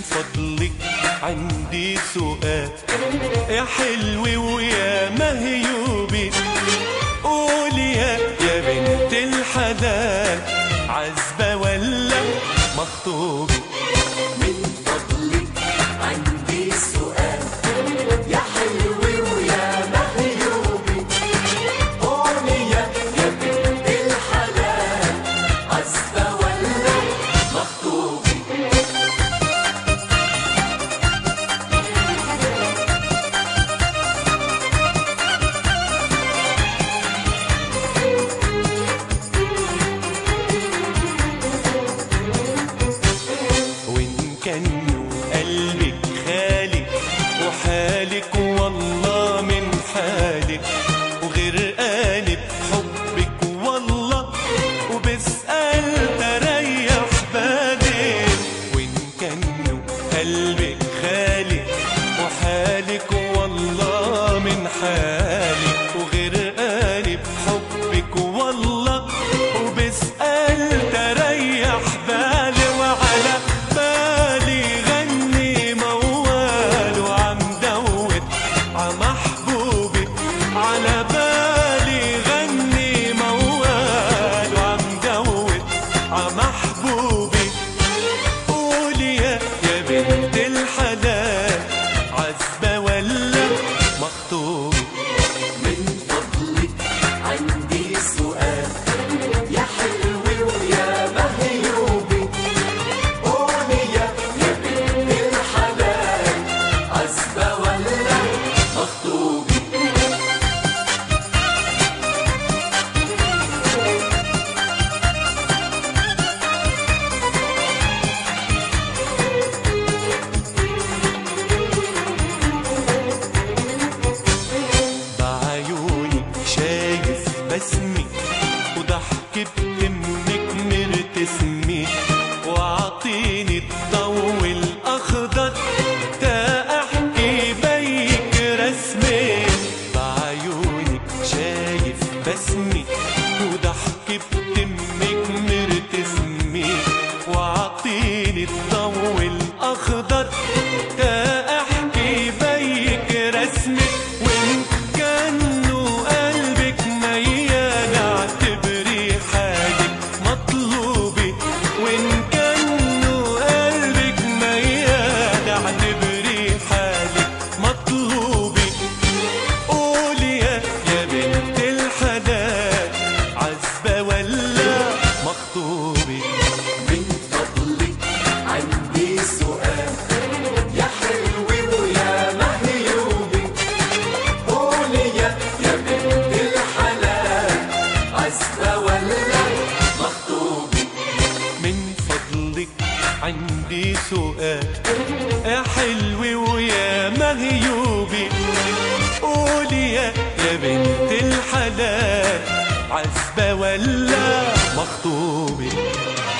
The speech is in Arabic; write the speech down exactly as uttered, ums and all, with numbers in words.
فضلك عندي سؤال يا حلوة ويا مهيوبة، قولي يا يا بنت الحلال، عزبة ولا مخطوبة؟ من فضلك عندي سؤال يا حلوة ويا مهيوبة، قولي يا يا بنت الحلال، عزبة ولا مخطوبة؟ كان قلبك خالي وحالك والله من حالك، وغير قالب حبك والله وبسأل تريح بالي. وإن كان قلبك خالي وحالك والله من حالك، وغير قالب حبك والله وبسأل تريح بالي. وعلى محبوبي على بالي غني موال وعم جود ع محبوبي، قولي يا يا بنت الحلال، عزبة ولا مخطوبة؟ من فضلك عندي سؤال يا حلوة ويا مهيوبة، قولي يا يا بنت الحلال، عزبة ولا مخطوبة؟ بعيونك شايف بسمي وضحك بتمك مرتسمي، وعطيني الضو الأخضر تا أحكي بيك رسمي. بعيونك شايف بسمي وضحك بتمك مرتسمي، وعطيني الضو الأخضر تا أحكي بيك رسمي. وإن كانوا قلبك ميال اعتبري حالك مطلوبة، وإن كانوا قلبك ميال اعتبري حالك مطلوبة، قولي يا يا بنت الحلال، عزبة ولا مخطوبة؟ من فضلك عندي سؤال يا حلوة ويا مهيوبة، قولي يا يا بنت الحلال، عزبة ولا مخطوبة؟ من فضلك عندي سؤال يا حلوة ويا مهيوبة، قولي يا يا بنت الحلال، عزبة ولا مخطوبة؟